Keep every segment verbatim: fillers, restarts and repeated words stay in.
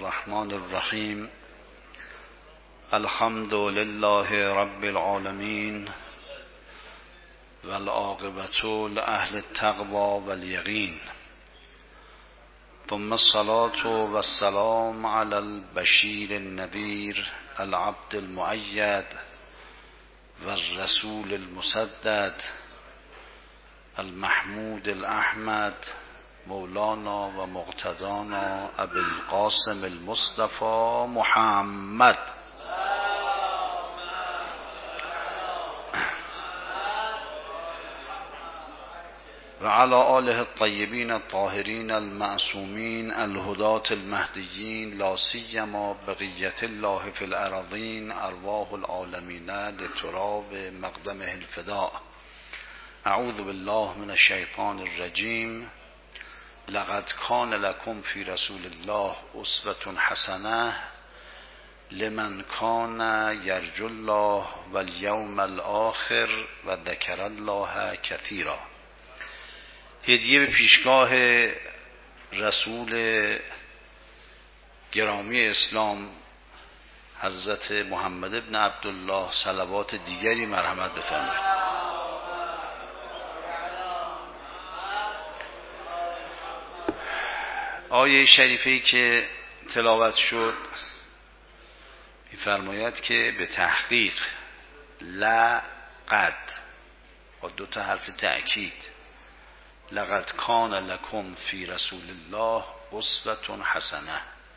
الرحمن الرحیم. الحمد لله رب العالمین والعاقبة لأهل التقوى واليقین، ثم الصلاة والسلام على البشیر النذیر العبد المؤید والرسول المسدد المحمود الأحمد مولانا و مقتدانا ابی القاسم المصطفى محمد و علی آله الطیبین الطاهرین المعصومین الهداة المهدیین، لا سیما بقیة الله فی الارضین، ارواح العالمین لتراب مقدمه الفداء. اعوذ بالله من الشیطان الرجیم. لقد کان لکم فی رسول الله اسوة حسنة لمن کان یرجو الله والیوم الآخر و ذکر الله کثیرا. هدیه به پیشگاه رسول گرامی اسلام حضرت محمد ابن عبدالله، صلوات دیگری مرحمت بفرمایید. آیه شریفه‌ای که تلاوت شد می‌فرماید که به تحقیق لقد با دو تا حرف تأکید، لقد کان لکم فی رسول الله اسوة حسنه،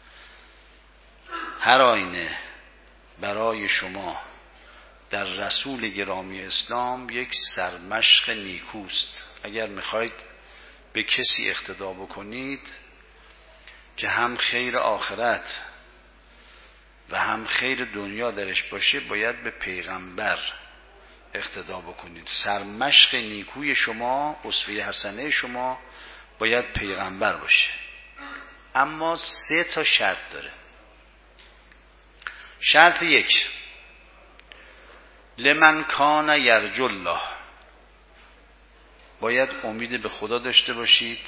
هر آینه برای شما در رسول گرامی اسلام یک سرمشق نیکوست. اگر میخواید به کسی اقتدا بکنید که هم خیر آخرت و هم خیر دنیا درش باشه، باید به پیغمبر اقتدا بکنید. سرمشق نیکوی شما، اسوه حسنه شما باید پیغمبر باشه. اما سه تا شرط داره. شرط یک، لمن کان یرجو الله، باید امید به خدا داشته باشید.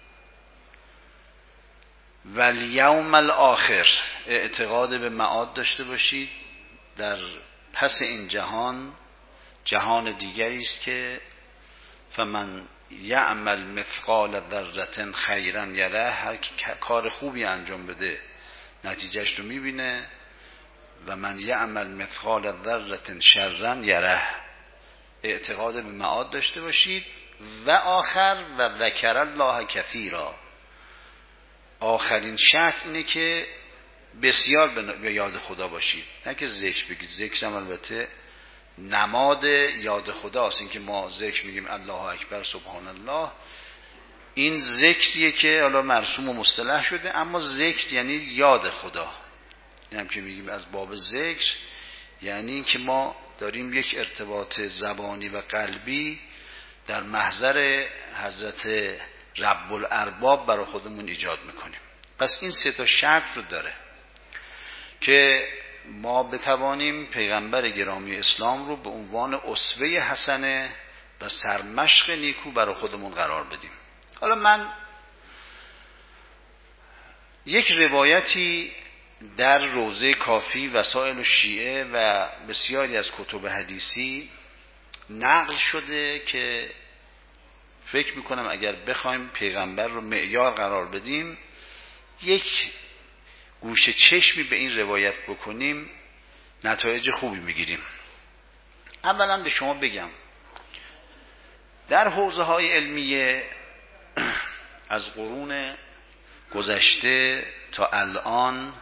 والیوم الآخر، اعتقاد به معاد داشته باشید. در پس این جهان جهان دیگری است که فمن یعمل مثقال ذره خیرا یره، هر کی کار خوبی انجام بده نتیجهش رو میبینه. و من یعمل مثقال ذره شرا یره، اعتقاد به معاد داشته باشید. و آخر و ذکر الله کثیرا، آخرین شرط اینه که بسیار به یاد خدا باشید. نه که ذکر بگید، ذکر هم البته نماد یاد خداست. این که ما ذکر میگیم الله اکبر سبحان الله، این ذکریه که حالا مرسوم و مصطلح شده، اما ذکر یعنی یاد خدا. این هم که میگیم از باب ذکر، یعنی این که ما داریم یک ارتباط زبانی و قلبی در محضر حضرت رب الارباب برای خودمون ایجاد میکنیم. پس این سه تا شرط رو داره که ما بتوانیم پیغمبر گرامی اسلام رو به عنوان اسوه حسنه و سرمشق نیکو برای خودمون قرار بدیم. حالا من یک روایتی در روضه کافی، وسائل الشیعه و بسیاری از کتب حدیثی نقل شده که فکر میکنم اگر بخوایم پیغمبر رو معیار قرار بدیم، یک گوشه چشمی به این روایت بکنیم، نتایج خوبی میگیریم. اولا به شما بگم در حوزه های علمیه از قرون گذشته تا الان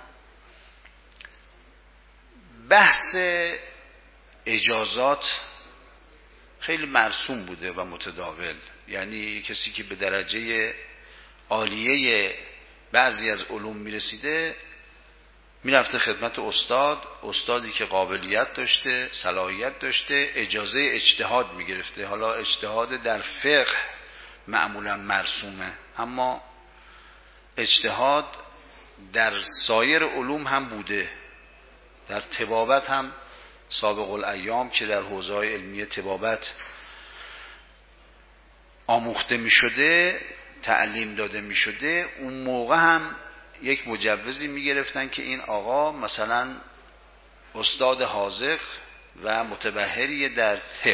بحث اجازات خیلی مرسوم بوده و متداول. یعنی کسی که به درجه عالیه بعضی از علوم میرسیده، میرفته خدمت استاد، استادی که قابلیت داشته، صلاحیت داشته، اجازه اجتهاد میگرفته. حالا اجتهاد در فقه معمولا مرسومه، اما اجتهاد در سایر علوم هم بوده. در طبابت هم سابق الایام که در حوزه‌های علمی طبابت آموخته می شده، تعلیم داده می شده، اون موقع هم یک مجوزی میگرفتن که این آقا مثلا استاد حاذق و متبحری در طب.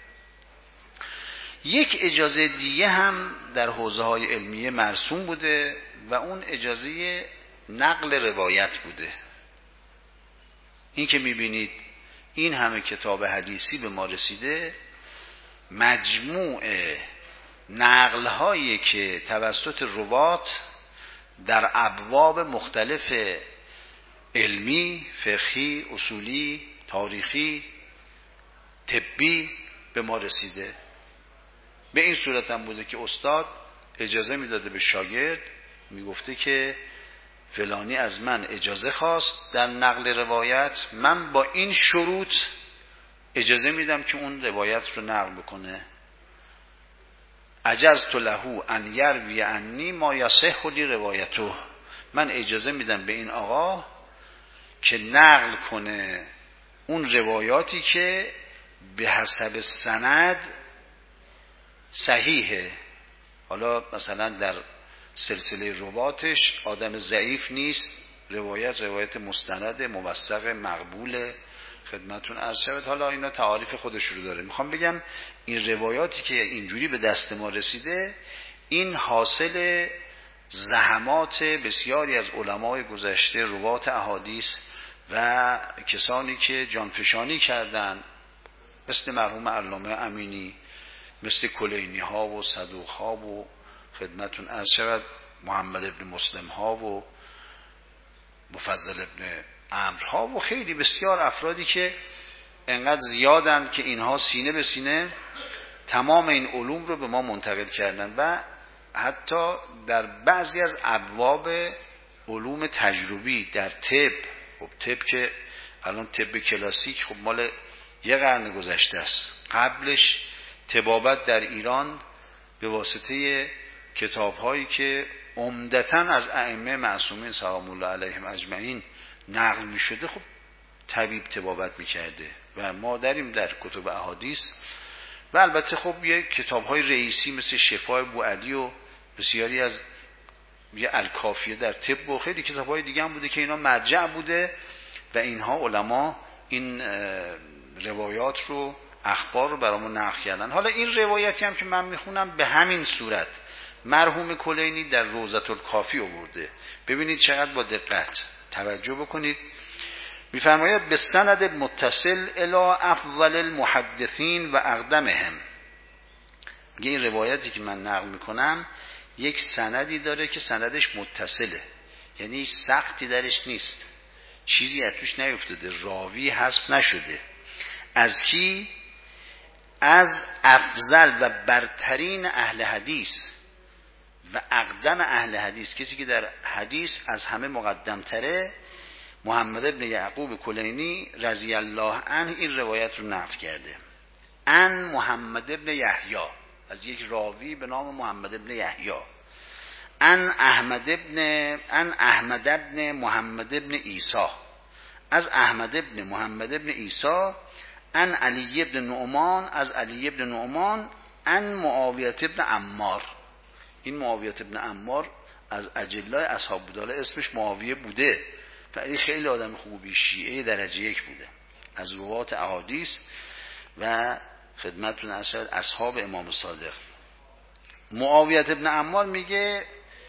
یک اجازه دیگه هم در حوزه های علمیه مرسوم بوده و اون اجازه نقل روایت بوده. این که میبینید این همه کتاب حدیثی به ما رسیده، مجموع نقل هایی که توسط روات در ابواب مختلف علمی، فقهی، اصولی، تاریخی، طبی به ما رسیده. به این صورت هم بوده که استاد اجازه میداده به شاگرد، میگفته که فلانی از من اجازه خواست در نقل روایت، من با این شروط اجازه میدم که اون روایت رو نقل بکنه. اجازت له ان یروی عنی ما یصح لی روایته، من اجازه میدم به این آقا که نقل کنه اون روایاتی که به حسب سند صحیحه. حالا مثلا در سلسله رواتش آدم ضعیف نیست، روایت روایت مستند موثق مقبول، خدمتون عرض شود. حالا اینا تعاریف خودش رو داره. میخوام بگم این روایاتی که اینجوری به دست ما رسیده، این حاصل زحمات بسیاری از علمای گذشته، روات احادیث و کسانی که جانفشانی کردن، مثل مرحوم علامه امینی، مثل کلینی ها و صدوق ها و خدمتون عرض شود محمد ابن مسلم ها و مفضل ابن عمرو ها و خیلی بسیار افرادی که انقدر زیادن که اینها سینه به سینه تمام این علوم رو به ما منتقل کردن و حتی در بعضی از ابواب علوم تجربی در طب، خب طب که الان طب کلاسیک خب مال یه قرن گذشته است، قبلش طبابت در ایران به واسطه کتاب‌هایی که عمدتاً از ائمه معصومین سلام الله علیهم اجمعین نقل می‌شده، خب طبیب طبابت می‌کرده و ما داریم در کتب احادیث و البته خب یه کتاب‌های رئیسی مثل شفای بوعلی و بسیاری از یه الکافیه در طب و خیلی کتاب‌های دیگه هم بوده که اینا مرجع بوده و اینها علما این روایات رو، اخبار رو برامون نقل کردن. حالا این روایتی هم که من میخونم به همین صورت مرحوم کلینی در روضة الکافی آورده. ببینید چقدر با دقت توجه بکنید. میفرماید به سند متصل الی افضل المحدثین و اقدمهم. میگه این روایتی که من نقل میکنم یک سندی داره که سندش متصله، یعنی سختی درش نیست، چیزی از توش نیفتاده، راوی حذف نشده. از کی؟ از افضل و برترین اهل حدیث و اقدم اهل حدیث، کسی که در حدیث از همه مقدم تره، محمد ابن یعقوب کلینی رضی الله عنه این روایت رو نقل کرده. ان محمد ابن یحیی، از یک راوی به نام محمد ابن یحیی. ان احمد ابن ان احمد ابن محمد ابن عیسی، از احمد ابن محمد ابن عیسی. ان علی ابن نعمان، از علی ابن نعمان. ان معاویه ابن عمار، این معاویه ابن عمار از اجلای اصحاب بوداله اسمش معاویه بوده، ولی خیلی آدم خوبی، شیعه درجه یک بوده، از روات احادیث و خدمتتون ارشد اصحاب امام صادق. معاویه ابن عمار میگه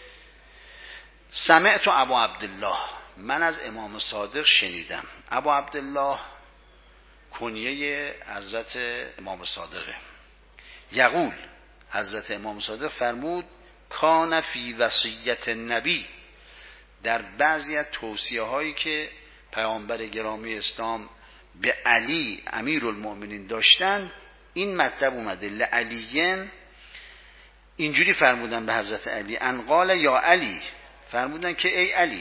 سمعت ابو عبدالله، من از امام صادق شنیدم. ابو عبدالله کنیه حضرت امام صادقه. یقول، حضرت امام صادق فرمود کان فی وصیت نبی، در بعضی از توصیه هایی که پیامبر گرامی اسلام به علی امیرالمؤمنین داشتن این مطلب اومده، لعلیین، اینجوری فرمودن به حضرت علی، ان قال یا علی، فرمودن که ای علی،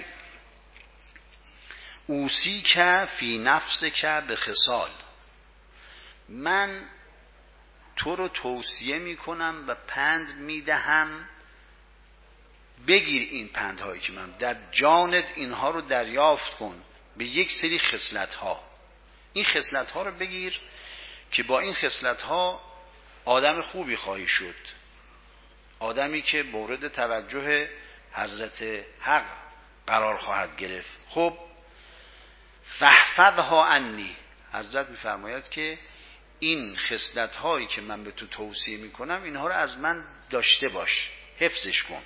اوسی که فی نفس که به خصال، من تو رو توصیه میکنم و پند میدهم، بگیر این پندهایی که من در جانت اینها رو دریافت کن، به یک سری خصلت ها، این خصلت ها رو بگیر که با این خصلت ها آدم خوبی خواهی شد، آدمی که مورد توجه حضرت حق قرار خواهد گرفت. خب فاحفظها عنی، حضرت میفرماید که این خصلت هایی که من به تو توصیه میکنم اینها رو از من داشته باش، حفظش کن.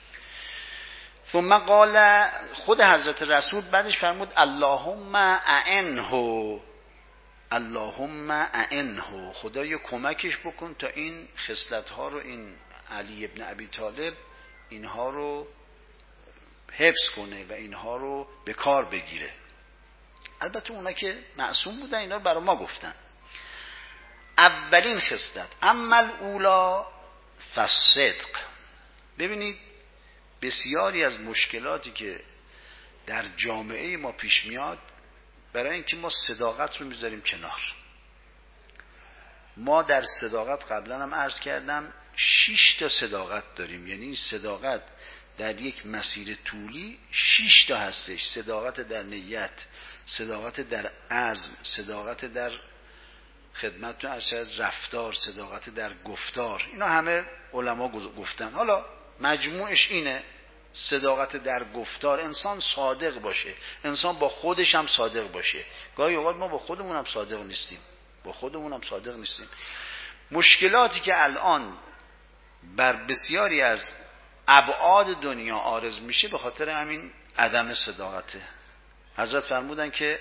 ثم قال، خود حضرت رسول بعدش فرمود اللهم اعنه، اللهم اعنه، خدایا کمکش بکن تا این خصلت ها رو، این علی ابن ابی طالب اینها رو حفظ کنه و اینها رو به کار بگیره. البته اونا که معصوم بودن اینا رو برای ما گفتن. اولین خصلت عمل اولا فصدق. ببینید بسیاری از مشکلاتی که در جامعه ما پیش میاد برای اینکه ما صداقت رو میذاریم کنار. ما در صداقت قبلا هم عرض کردم شش تا صداقت داریم، یعنی صداقت در یک مسیر طولی شش تا هستش. صداقت در نیت، صداقت در عزم، صداقت در خدمتتون ارشد رفتار، صداقت در گفتار. اینا همه علما گفتن. حالا مجموعش اینه صداقت در گفتار، انسان صادق باشه، انسان با خودش هم صادق باشه. گاهی اوقات ما با خودمون هم صادق نیستیم، با خودمون هم صادق نیستیم. مشکلاتی که الان بر بسیاری از ابعاد دنیا عارض میشه به خاطر همین عدم صداقته. حضرت فرمودن که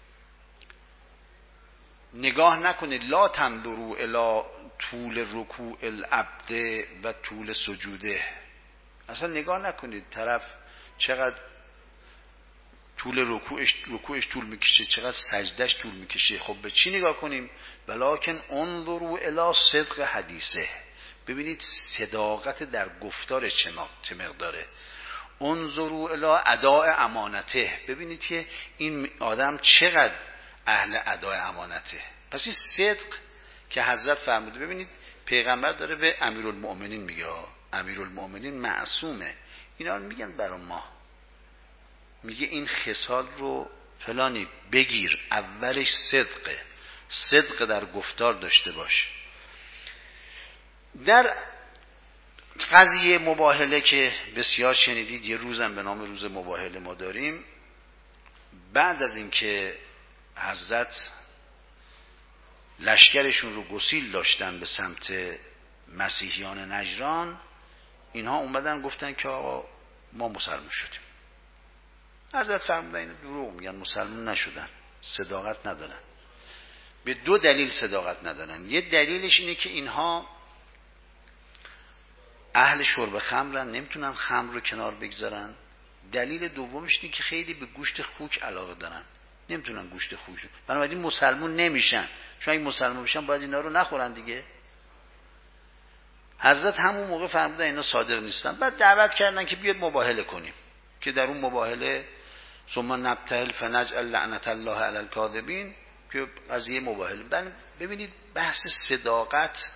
نگاه نکنید، لا تنظروا الی طول رکوع العبد و طول سجوده. اصلا نگاه نکنید طرف چقدر طول رکوعش رکوعش طول میکشه، چقدر سجدش طول میکشه. خب به چی نگاه کنیم؟ ولکن انظروا الی صدق حدیثه. ببینید صداقت در گفتار چه مقداره. انظروا الی اداء امانته. ببینید که این آدم چقدر اهل اداء امانته. پس این صدق که حضرت فرموده، ببینید پیغمبر داره به امیرالمؤمنین میگه، امیرالمؤمنین معصومه، اینا میگن برای ما، میگه این خصال رو فلانی بگیر. اولش صدقه، صدق در گفتار داشته باش. در قضیه مباهله که بسیار شنیدید، یه روزم به نام روز مباهله ما داریم. بعد از اینکه حضرت لشکرشون رو گسیل داشتن به سمت مسیحیان نجران، اینها اومدن گفتن که آقا ما مسلمان شدیم. حضرت فرمودن اینو دروغ میگن، مسلمان نشدن، صداقت ندارن. به دو دلیل صداقت ندارن. یه دلیلش اینه که اینها اهل شرب خمرن، نمیتونن خمر رو کنار بگذارن. دلیل دومش اینه که خیلی به گوشت خوک علاقه دارن، نمیتونن گوشت خوک، بنابراین مسلمان نمیشن. چون اگه مسلمان بشن باید اینا رو نخورن دیگه. حضرت همون موقع فرمودن اینا صادق نیستن. بعد دعوت کردن که بیاد مباهله کنیم، که در اون مباهله ثم نبتهل فنجعل لعنت الله علی الکاذبین، که قضیه مباهله. ببینید بحث صداقت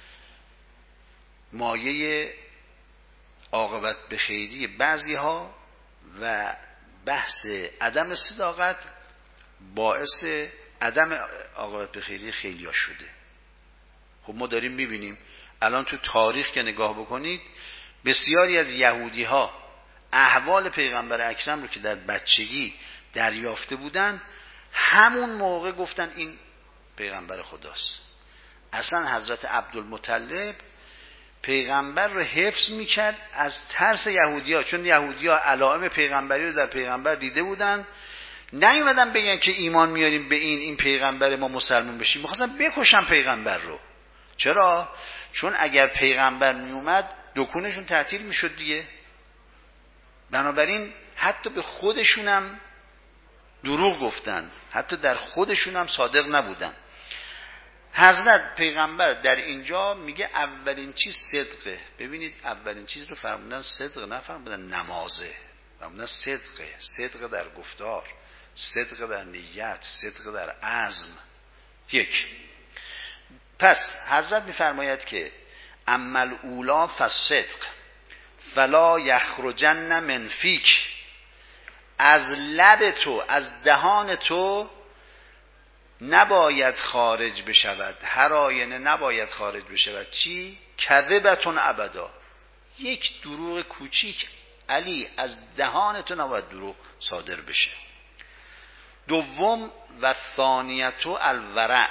مایه عاقبت به خیری بعضی ها و بحث عدم صداقت باعث عدم عاقبت به خیری خیلی ها شده. خب ما داریم میبینیم الان تو تاریخ که نگاه بکنید، بسیاری از یهودی ها احوال پیغمبر اکرم رو که در بچگی دریافته بودن، همون موقع گفتن این پیغمبر خداست. اصلا حضرت عبدالمطلب پیغمبر رو حفظ میکرد از ترس یهودی ها، چون یهودی ها علائم پیغمبری رو در پیغمبر دیده بودن. نیومدن بگن که ایمان میاریم به این این پیغمبر ما مسلمان بشیم، میخواستن بکشن پیغمبر رو. چرا؟ چون اگر پیغمبر میومد دکونشون تعطیل میشد دیگه. بنابراین حتی به خودشونم دروغ گفتن، حتی در خودشونم صادق نبودن. حضرت پیغمبر در اینجا میگه اولین چیز صدقه. ببینید اولین چیز رو فرمودن صدق، نفرمودن نمازه، فرمودن صدقه. صدق در گفتار، صدق در نیت، صدق در عزم. یک. پس حضرت میفرماید که عمل اولا فصدق فلا یخرجن من فیک، از لب تو، از دهان تو نباید خارج بشود، هر آینه نباید خارج بشود چی؟ کذبتون ابدا، یک دروغ کوچیک علی از دهان تو نباید دروغ صادر بشه. دوم و ثانیتو الورع.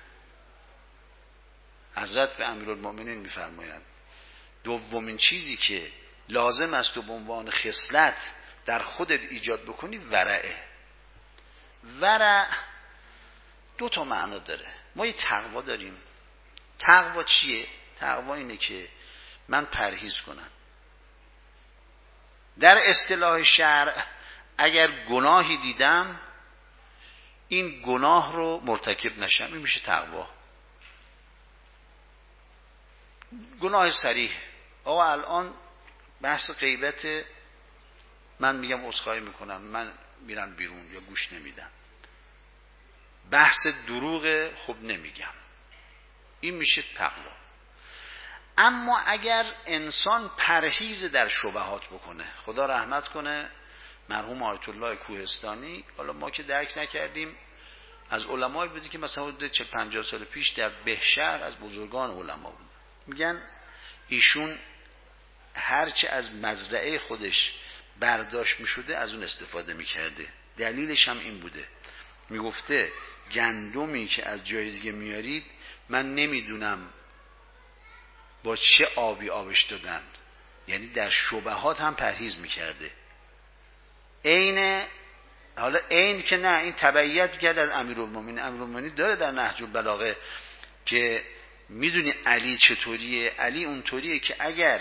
حضرت به امیرالمؤمنین میفرمایند دومین چیزی که لازم است تو به عنوان خصلت در خودت ایجاد بکنی ورعه. ورع دو تا معنا داره. ما یه تقوا داریم. تقوا چیه؟ تقوا اینه که من پرهیز کنم. در اصطلاح شرع اگر گناهی دیدم این گناه رو مرتکب نشم، این میشه تقوا. گناه صریح. آقا الان بحث غیبت، من میگم عذرخواهی میکنم، من میرم بیرون یا گوش نمیدم. بحث دروغ، خب نمیگم، این میشه تقوا. اما اگر انسان پرهیز در شبهات بکنه، خدا رحمت کنه مرحوم آیت الله کوهستانی، حالا ما که درک نکردیم، از علمای بودی که مثلا حدود چهل پنجاه سال پیش در بهشهر از بزرگان علما بود. میگن ایشون هرچه از مزرعه خودش برداشت میشده از اون استفاده میکرده. دلیلش هم این بوده، میگفته گندمی که از جای دیگه میارید من نمیدونم با چه آبی آبش دادن، یعنی در شبهات هم پرهیز میکرده. عین حالا عین که نه، این تبعیت کرد از امیرالمومنین. امیرالمومنین داره در نهج البلاغه که میدونی علی چطوریه. علی اونطوریه که اگر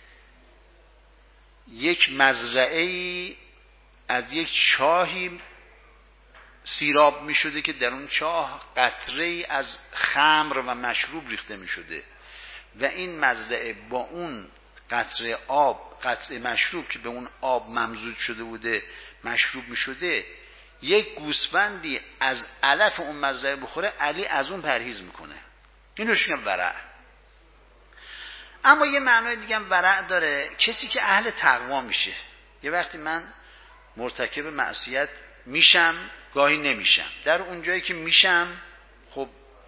یک مزرعه‌ای از یک چاهی سیراب می شده که در اون چاه قطره‌ای از خمر و مشروب ریخته می شده و این مزرعه با اون قطره آب، قطره مشروب که به اون آب ممزوج شده بوده مشروب می شده، یک گوسفندی از علف اون مزرعه بخوره، علی از اون پرهیز میکنه. اینوش میگم ورع. اما یه معنای دیگه هم ورع داره، کسی که اهل تقوا میشه. یه وقتی من مرتکب معصیت میشم، گاهی نمیشم، در اون جایی که میشم خب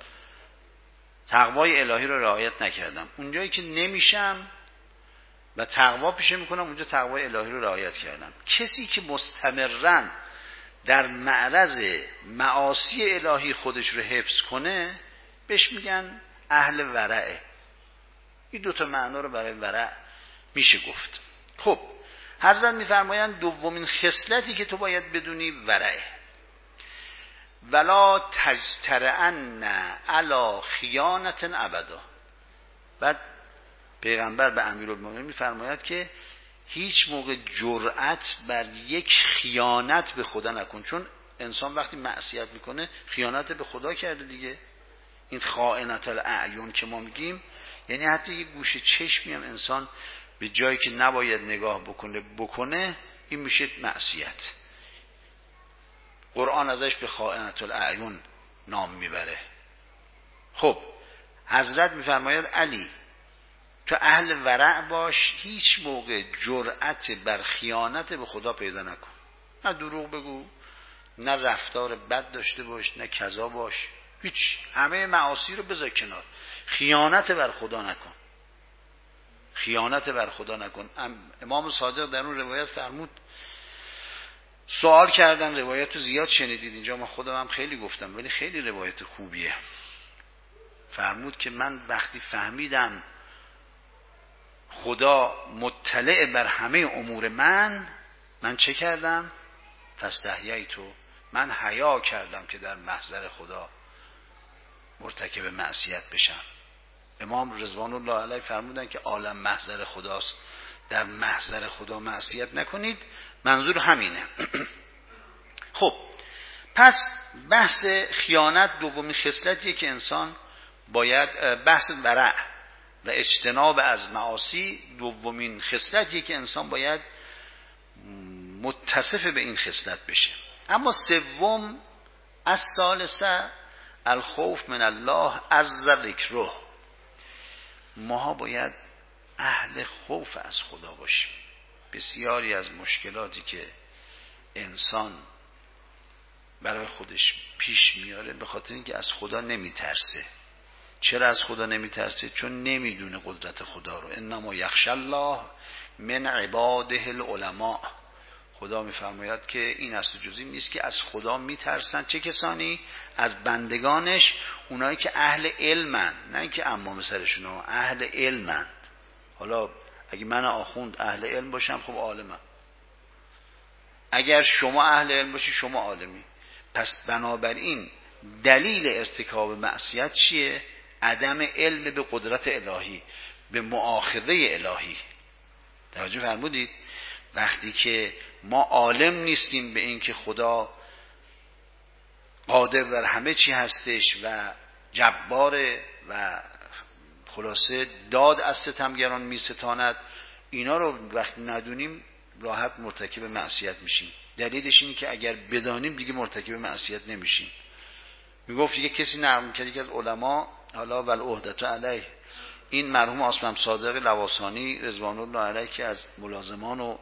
تقوای الهی رو رعایت نکردم، اون جایی که نمیشم و تقوا پیشه میکنم اونجا تقوای الهی رو رعایت کردم. کسی که مستمرن در معرض معاصی الهی خودش رو حفظ کنه بهش میگن اهل ورعه. این دوتا معنا رو برای ورع میشه گفت. خب حضرت میفرمایند دومین خصلتی که تو باید بدونی ورعه. ولا تجترئن علی خیانت ابدا. بعد پیغمبر به امیرالمومنین میفرماید که هیچ موقع جرأت بر یک خیانت به خدا نکن، چون انسان وقتی معصیت میکنه خیانت به خدا کرده دیگه. این خائنت الاعیون که ما میگیم یعنی حتی یک گوشه چشمی هم انسان به جایی که نباید نگاه بکنه بکنه، این میشه معصیت. قرآن ازش به خائنت الاعیون نام میبره. خب حضرت میفرماید علی تو اهل ورع باش، هیچ موقع جرأت بر خیانت به خدا پیدا نکن. نه دروغ بگو، نه رفتار بد داشته باش، نه کذا باش، هیچ، همه معاصی رو بذار کنار. خیانت بر خدا نکن، خیانت بر خدا نکن. امام صادق در اون روایت فرمود، سوال کردن، روایت رو زیاد شنیدید اینجا، ما خودم هم خیلی گفتم ولی خیلی روایت خوبیه. فرمود که من وقتی فهمیدم خدا مطلع بر همه امور من، من چه کردم؟ فاستحییتو، من حیا کردم که در محضر خدا مرتکب معصیت بشم. امام رضوان الله علیه فرمودن که عالم محضر خداست، در محضر خدا معصیت نکنید. منظور همینه. خب پس بحث خیانت دومین خصلتیه که انسان باید، بحث ورع و اجتناب از معاصی دومین خصلتیه که انسان باید متصف به این خصلت بشه. اما سوم الثالثه الخوف من الله عز ذکره. ما باید اهل خوف از خدا باشیم. بسیاری از مشکلاتی که انسان برای خودش پیش میاره به خاطر اینکه از خدا نمیترسه. چرا از خدا نمیترسه؟ چون نمیدونه قدرت خدا رو. انما یخشی الله من عباده العلماء. خدا میفرماید که این است و جزی نیست که از خدا میترسن. چه کسانی؟ از بندگانش، اونایی که اهل علمن، نه اینکه امام سرشون، اهل علمن. حالا اگه من آخوند اهل علم باشم خب عالمم، اگر شما اهل علم باشی شما عالمی. پس بنابراین دلیل ارتکاب معصیت چیه؟ عدم علم به قدرت الهی، به مؤاخذه الهی. توجه فرمودید؟ وقتی که ما عالم نیستیم به این که خدا قادر بر همه چی هستش و جباره و خلاصه داد از ستمگران می ستاند، اینا رو وقتی ندونیم راحت مرتکب معصیت میشیم. دلیلش اینه که اگر بدانیم دیگه مرتکب معصیت نمیشیم. میگفت یه کسی نقل می‌کرد که از علما، حالا والعهدة علیه، این مرحوم آصم صادق لواسانی رضوان الله علیه که از ملازمان و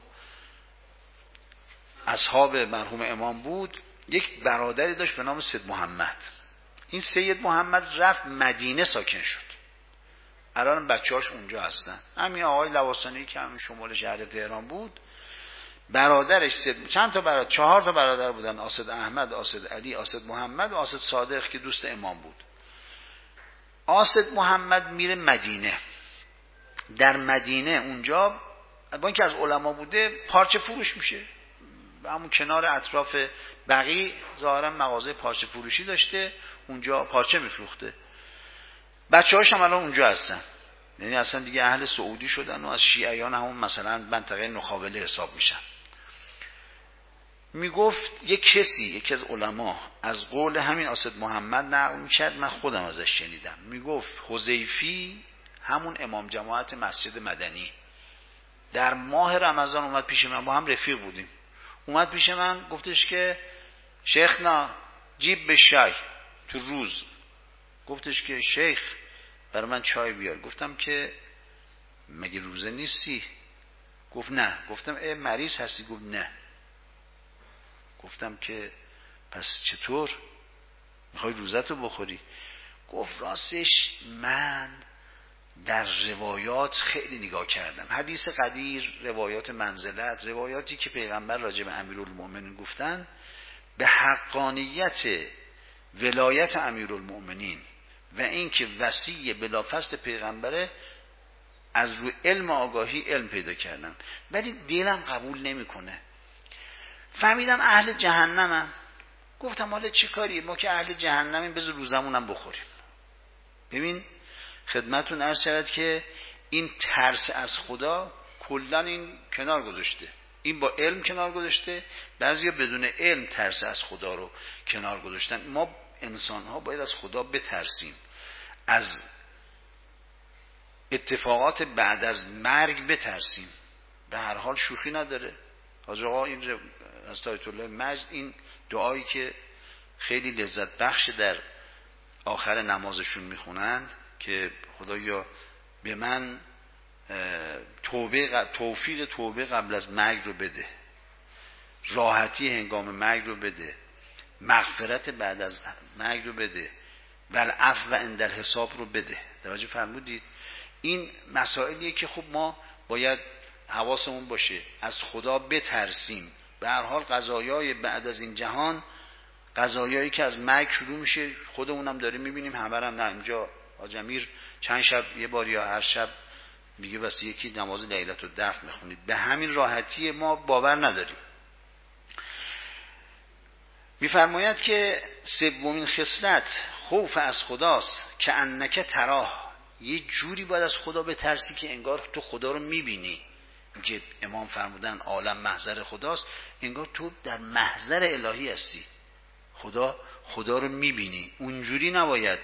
اصحاب مرحوم امام بود، یک برادری داشت به نام سید محمد. این سید محمد رفت مدینه ساکن شد، الان بچه‌هاش اونجا هستن. همین آقای لواسانی که همین شمال شهر تهران بود، برادرش سید، چند تا برادر، چهار تا برادر بودن، آسد احمد، آسد علی، آسد محمد و آسد صادق که دوست امام بود. آسد محمد میره مدینه، در مدینه اونجا با اینکه از علما بوده پارچه فروش میشه، همون کنار اطراف بقیع ظاهرا مغازه پارچه فروشی داشته، اونجا پارچه میفروخته. بچه‌هاش هم الان اونجا هستن، یعنی اصلا دیگه اهل سعودی شدن و از شیعیان همون مثلا منطقه نخابله حساب میشن. میگفت یک کسی، یکی از علما از قول همین آسد محمد نقل میکرد، من خودم ازش شنیدم، میگفت حذیفی همون امام جماعت مسجد مدنی در ماه رمضان اومد پیش من، با هم رفیق بودیم، اومد پیش من گفتش که شیخنا جیب به شای تو روز. گفتش که شیخ برای من چای بیار. گفتم که مگه روزه نیستی؟ گفت نه. گفتم ای مریض هستی؟ گفت نه. گفتم که پس چطور میخوای روزتو بخوری؟ گفت راستش من در روایات خیلی نگاه کردم، حدیث قدیر، روایات منزلت، روایاتی که پیغمبر راجع به امیرالمؤمنین گفتن، به حقانیت ولایت امیرالمؤمنین و این که وصی بلافاصله پیغمبره از روی علم آگاهی علم پیدا کردم، ولی دلم قبول نمیکنه. فهمیدم اهل جهنمم. گفتم حالا چه کاری، ما که اهل جهنمیم بذار روزمونم بخوریم. ببین خدمتون عرض شود که این ترس از خدا کلا این کنار گذاشته، این با علم کنار گذاشته، بعضیا بدون علم ترس از خدا رو کنار گذاشتن. ما انسان ها باید از خدا بترسیم، از اتفاقات بعد از مرگ بترسیم. به هر حال شوخی نداره. حاج آقا این از آیت الله مجد این دعایی که خیلی لذت بخش در آخر نمازشون میخونند که خدایا به من توبه، توفیق توبه قبل از مرگ رو بده، راحتی هنگام مرگ رو بده، مغفرت بعد از مرگ رو بده و العفو و عند الحساب رو بده. توجه فرمودید؟ این مسائلیه که خب ما باید حواسمون باشه، از خدا بترسیم. به هر حال قضایای بعد از این جهان، قضایایی که از مرگ شروع میشه، خودمونم داریم میبینیم. همرم نه اینجا حاج امیر چند شب یه بار یا هر شب میگه واسه یکی نماز لیلت الدفع میخونید. به همین راحتی ما باور نداریم. میفرماید که سومین خصلت خوف از خداست که انک تراه. یه جوری باید از خدا بترسی که انگار تو خدا رو میبینی. که امام فرمودن عالم محضر خداست، انگار تو در محضر الهی هستی، خدا خدا رو میبینی. اونجوری نباید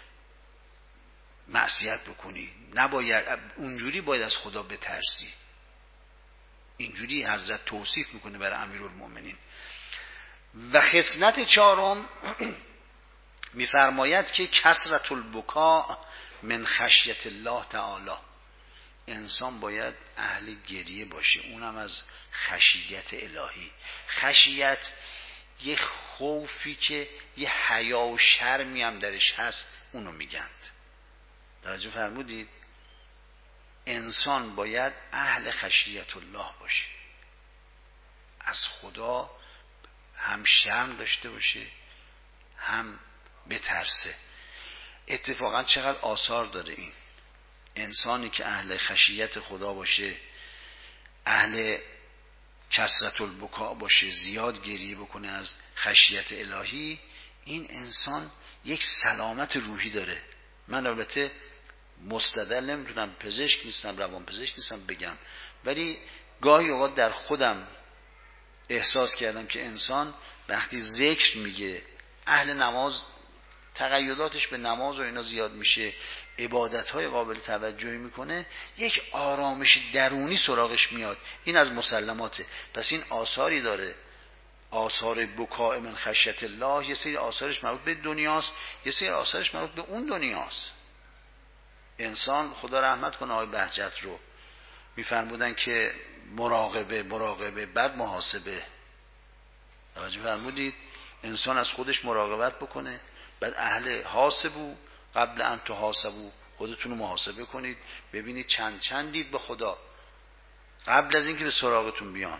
معصیت بکنی، نباید اونجوری، باید از خدا بترسی. اینجوری حضرت توصیف میکنه برای امیرالمؤمنین. و خصلت چهارم میفرماید که کثرت البکاء من خشیت الله تعالی. انسان باید اهل گریه باشه، اونم از خشیت الهی. خشیت یه خوفی که یه حیا و شرمی هم درش هست، اونو میگند. توجه فرمودید؟ انسان باید اهل خشیت الله باشه، از خدا هم شرم داشته باشه هم بترسه. اتفاقا چقدر آثار داره این انسانی که اهل خشیت خدا باشه، اهل کثرت البکا باشه، زیاد گریه بکنه از خشیت الهی، این انسان یک سلامت روحی داره. من البته مستدل نمیتونم، پزشک نیستم، روان پزشک نیستم بگم، ولی گاهی اوقات در خودم احساس کردم که انسان وقتی ذکر میگه، اهل نماز تقیداتش به نماز و اینا زیاد میشه، عبادتهای قابل توجهی میکنه، یک آرامش درونی سراغش میاد. این از مسلماته. پس این آثاری داره، آثار بکاء من خشیت الله. یه سری آثارش مربوط به دنیاست، یه سری آثارش مربوط به اون دنیاست. انسان خدا رحمت کنه آقای بهجت رو میفرمودن که مراقبه مراقبه بعد محاسبه. توجه فرمودید؟ انسان از خودش مراقبت بکنه، بعد اهل حاسبو قبل ان تحاسبو، خودتون رو محاسبه کنید ببینید چند چند دید به خدا قبل از اینکه به سراغتون بیان.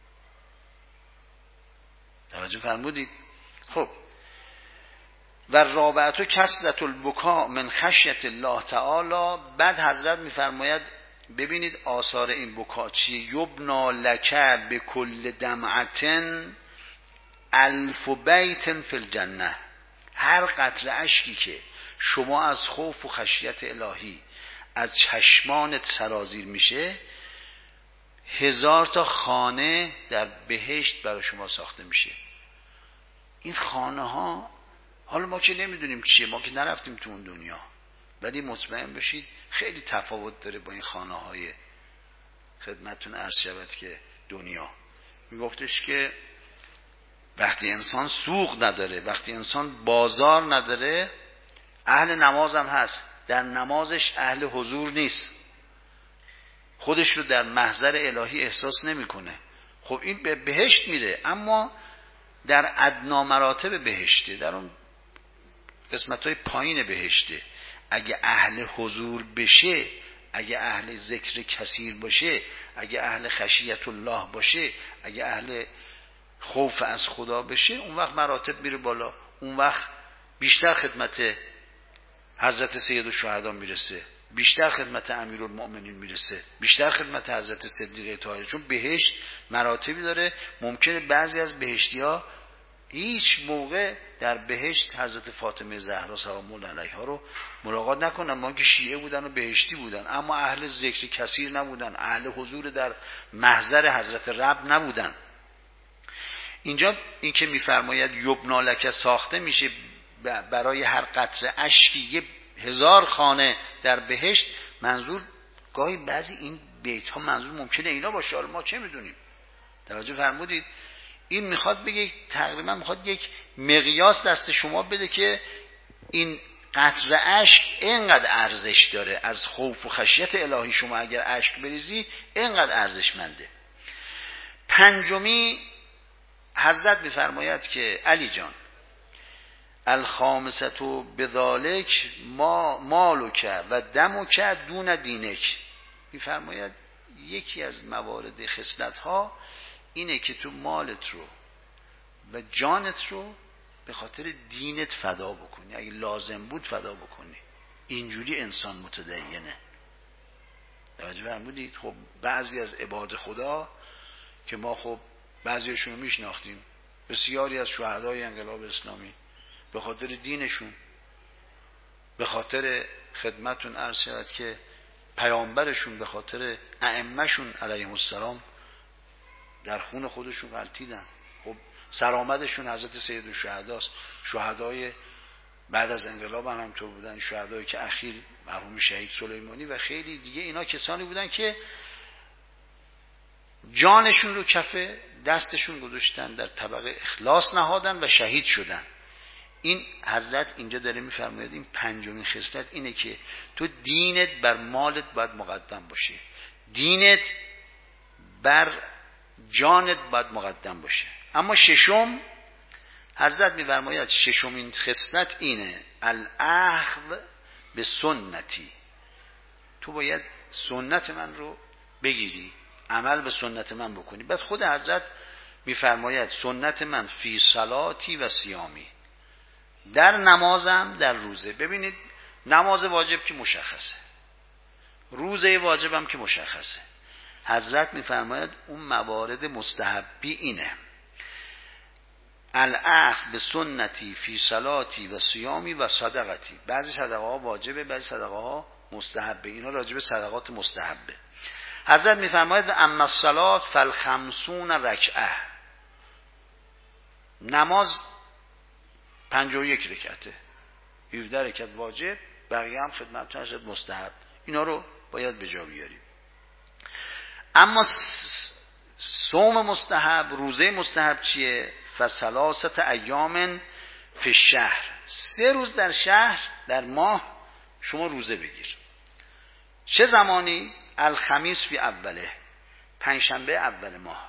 توجه فرمودید؟ خب و رابعتو کثرت البکا من خشیت الله تعالی. بعد حضرت میفرماید ببینید آثار این بکا چیه. یبنا لک بکل دمعتن الف بیت فی الجنه. هر قطره اشکی که شما از خوف و خشیت الهی از چشمانت سرازیر میشه، هزار تا خانه در بهشت برای شما ساخته میشه. این خانه ها حالا ما که نمیدونیم چیه، ما که نرفتیم تو اون دنیا، ولی مطمئن بشید خیلی تفاوت داره با این خانه های خدمتتون عرض شود که دنیا. میگفتش که وقتی انسان سوق نداره، وقتی انسان بازار نداره، اهل نماز هم هست، در نمازش اهل حضور نیست، خودش رو در محضر الهی احساس نمیکنه. خب این به بهشت میره، اما در ادنا مراتب بهشته، در اون قسمت‌های پایین بهشته. اگه اهل حضور بشه، اگه اهل ذکر کثیر باشه، اگه اهل خشیت الله باشه، اگه اهل خوف از خدا بشه، اون وقت مراتب میره بالا، اون وقت بیشتر خدمت حضرت سید الشهدا میرسه، بیشتر خدمت امیرالمؤمنین میرسه، بیشتر خدمت حضرت صدیقه طاهره. چون بهشت مراتبی داره. ممکنه بعضی از بهشتی‌ها هیچ موقع در بهشت حضرت فاطمه زهرا سلام الله علیها رو ملاقات نکنن، ما که شیعه بودن و بهشتی بودن، اما اهل ذکر کثیر نبودن، اهل حضور در محضر حضرت رب نبودن. اینجا این که میفرماید یبنا لک ساخته میشه برای هر قطره اشکی یه هزار خانه در بهشت. منظور گاهی بعضی این بیت ها منظور ممکنه اینا باشه، حالا ما چه میدونیم. توجه فرمودید؟ این میخواد بگه، تقریبا میخواد یک مقیاس دست شما بده که این قطره اشک اینقدر ارزش داره. از خوف و خشیت الهی شما اگر اشک بریزی اینقدر ارزشمنده. پنجمی حضرت میفرماید که علی جان الخامستو بذالک ما مالک و دمک دون دینک. میفرماید یکی از موارد خصلت ها اینه که تو مالت رو و جانت رو به خاطر دینت فدا بکنی، اگه لازم بود فدا بکنی. اینجوری انسان متدینه. توجه فرمودید؟ خب بعضی از عباد خدا که ما خب بعضیشون رو میشناختیم، بسیاری از شهدای انقلاب اسلامی به خاطر دینشون، به خاطر خدمتون عرض شود که پیامبرشون، به خاطر ائمه‌شون علیهم السلام در خون خودشون غلطیدن. خب سرآمدشون حضرت سید الشهداست. شهدای بعد از انقلاب هم همینطور بودن، شهدایی که اخیر مرحوم شهید سلیمانی و خیلی دیگه، اینا کسانی بودن که جانشون رو کف دستشون گذاشتن، در طبقه اخلاص نهادن و شهید شدن. این حضرت اینجا داره میفرماید این پنجمین خصلت اینه که تو دینت بر مالت باید مقدم باشه، دینت بر جانت باید مقدم باشه. اما ششم حضرت میفرماید ششمین خصلت اینه الاخذ به سنتی. تو باید سنت من رو بگیری، عمل به سنت من بکنی. بعد خود حضرت میفرماید سنت من فی صلاتی و صیامی، در نمازم در روزه. ببینید نماز واجب که مشخصه، روزه واجبم که مشخصه. حضرت میفرماید اون موارد مستحبی اینه: الاخذ به سنتی فی صلاتی و صیامی و صدقتی. بعضی صدقه ها واجبه، بعضی صدقه ها مستحبه. اینا راجع به صدقات مستحبه. حضرت میفرماید و اما الصلات فالخمسون رکعه، نماز پنجاه و یک رکعته، هفده رکعت واجب، بقیه هم خدمتتون شد مستحب. اینا رو باید به جا بیاریم. اما صوم مستحب، روزه مستحب چیه؟ فثلاثه ایام فی الشهر، سه روز در شهر در ماه شما روزه بگیر. چه زمانی؟ الخمیس فی اوله، پنجشنبه اول ماه،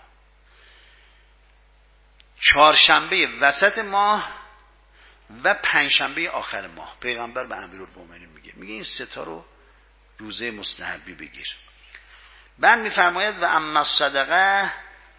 چهارشنبه وسط ماه و پنجشنبه آخر ماه. پیغمبر به امیرالمومنین میگه میگه این سه تا رو روزه مستحبی بگیر. بعد میفرماید و اما الصدقه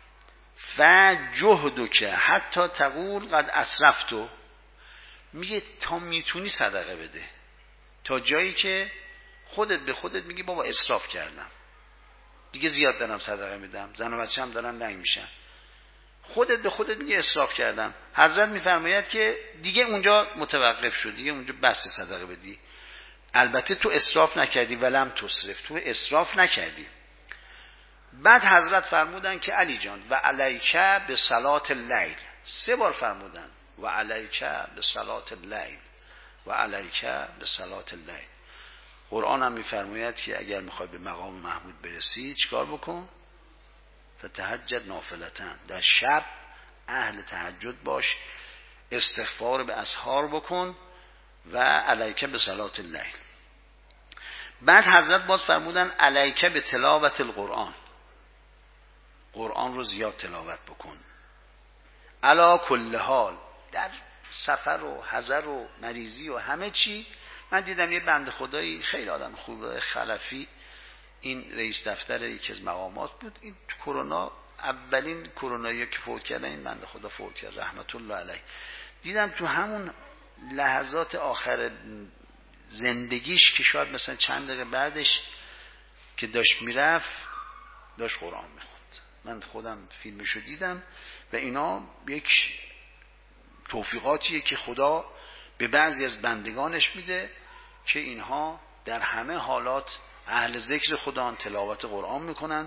فجهدک حتی تقول قد اسرفتو، میگه تا میتونی صدقه بده، تا جایی که خودت به خودت میگی بابا اسراف کردم دیگه، زیاد دارم صدقه میدم، زن و بچه هم دارن لنگ میشن، خودت به خودت میگی اسراف کردم. حضرت میفرماید که دیگه اونجا متوقف شد، دیگه اونجا بس صدقه بدی. البته تو اسراف نکردی، ولم تسرف، تو اسراف نکردی. بعد حضرت فرمودن که علی جان و علیک به صلات اللیل، سه بار فرمودن و علیک به صلات اللیل و علیک به صلات اللیل. قرآن هم میفرماید که اگر میخوای به مقام محمود برسی چیکار بکن؟ فتهجد نافلتن، در شب اهل تهجد باش، استغفار به اسحار بکن و علیک به صلات اللیل. بعد حضرت باز فرمودن علیک به تلاوت القرآن، قرآن رو زیاد تلاوت بکن. علا کل حال، در سفر و حضر و مریضی و همه چی. من دیدم یه بنده خدایی خیلی آدم خوبه، خلفی، این رئیس دفتر یکی از مقامات بود، این تو کرونا اولین کرونایی که فوت کرده این بنده خدا فوت کرد رحمت الله علیه. دیدم تو همون لحظات آخر زندگیش که شاید مثلا چند دقیقه بعدش که داشت میرفت داشت قرآن میخوند. من خودم فیلمشو دیدم و اینا یک توفیقاتیه که خدا به بعضی از بندگانش میده که اینها در همه حالات اهل ذکر خدا، تلاوت قرآن میکنن.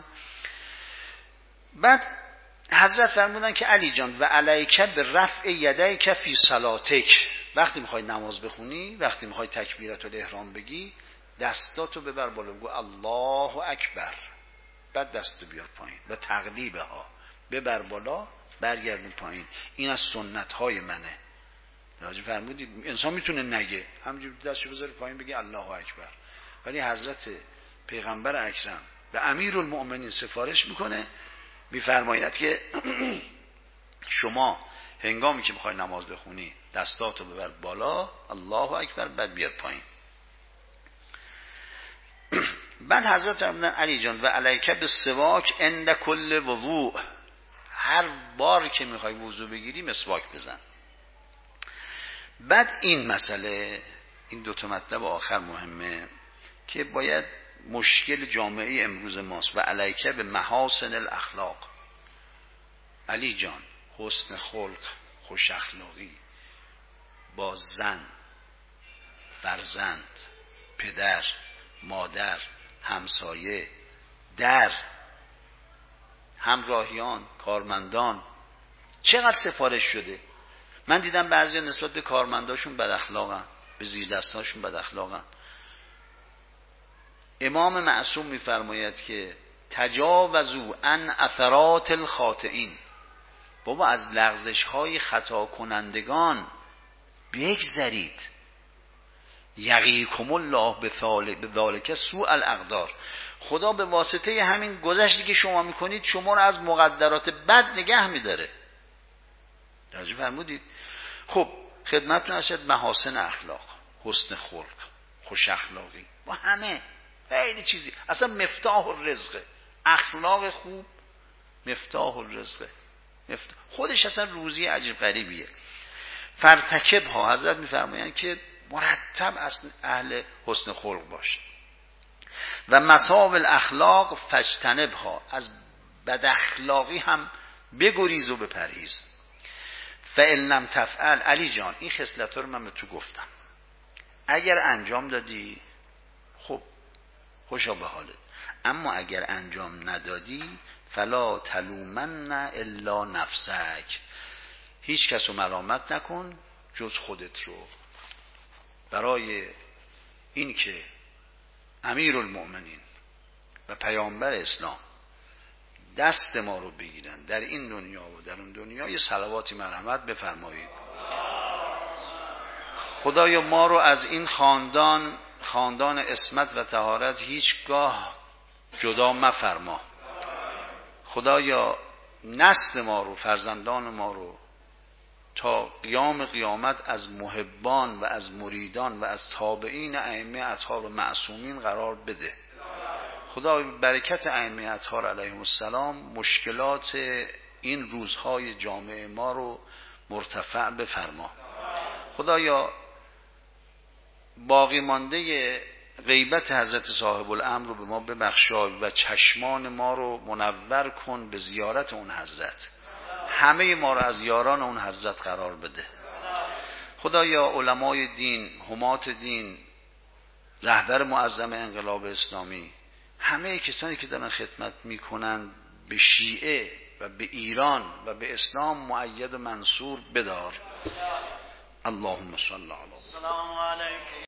بعد حضرت فرمودن که علی جان و علیک به رفع یدیک فی صلاتک، وقتی میخوای نماز بخونی، وقتی میخوای تکبیرت الاحرام بگی، دستاتو ببر بالا، بگو الله اکبر، بعد دستو بیار پایین و تقلیبه ها ببر بالا برگردون پایین. این از سنت های منه. راجع فرمودید انسان میتونه نگه، همینجوری دستشو بذاره پایین بگی الله اکبر، ولی حضرت پیغمبر اکرم و امیرالمؤمنین سفارش میکنه، میفرماید که شما هنگامی که میخوای نماز بخونی دستاتو ببر بالا الله اکبر، بعد بیاد پایین. بعد حضرت فرمودن علی جان و علیک بالسواک عند کل وضوء، هر بار که میخوای وضو بگیری مسواک بزن. بعد این مسئله، این دو تا مطلب آخر مهمه که باید مشکل جامعه امروز ماست. و علیک به محاسن الاخلاق، علی جان حسن خلق، خوش اخلاقی با زن، فرزند، پدر، مادر، همسایه، در همراهیان، کارمندان، چقدر سفارش شده. من دیدم بعضی نسبت به کارمنداشون بد اخلاقن، به زیر دستاشون بد اخلاقن. امام معصوم میفرماید که تجاوزوا عن اثرات الخاطئین، بابا از لغزش های خطا کنندگان بگذرید. یقیکم الله به ذالک سوء الاقدار، خدا به واسطه همین گذشتی که شما میکنید شما رو از مقدرات بد نگه میداره. توجه فرمودید؟ خب خدمتتون هست محاسن اخلاق، حسن خلق، خوش اخلاقی با همه، خیلی چیزی، اصلا مفتاح الرزقه. اخلاق خوب مفتاح الرزقه. مفتاح. خودش اصلا روزی عجیب غریبیه. فرتکب ها، حضرت میفرمایند که مرتب اصلا اهل حسن خلق باش. و مصاب الاخلاق فاجتنب ها، از بد اخلاقی هم بگریز و بپرهیز. فإن لم تفعل، علی جان این خصلت‌ها رو من به تو گفتم، اگر انجام دادی خب خوشا به حالت، اما اگر انجام ندادی فلا تلومن الا نفسک، هیچ کس رو ملامت نکن جز خودت رو. برای این که امیر المؤمنین و پیامبر اسلام دست ما رو بگیرن در این دنیا و در اون دنیا، یه صلواتی مرحمت بفرمایید. خدایا ما رو از این خاندان، خاندان عصمت و طهارت هیچگاه جدا مفرما. خدایا نسل ما رو، فرزندان ما رو تا قیام قیامت از محبان و از مریدان و از تابعین ائمه اطهار و معصومین قرار بده. خدا برکت ائمه اطهار علیهم السلام مشکلات این روزهای جامعه ما رو مرتفع بفرما. خدایا باقی مانده غیبت حضرت صاحب الامر رو به ما ببخشای و چشمان ما رو منور کن به زیارت اون حضرت. همه ما رو از یاران اون حضرت قرار بده. خدایا علمای دین، حمات دین، رهبر معظم انقلاب اسلامی، همه کسانی که دارن خدمت میکنن به شیعه و به ایران و به اسلام مؤید و منصور بدار. اللهم صل علی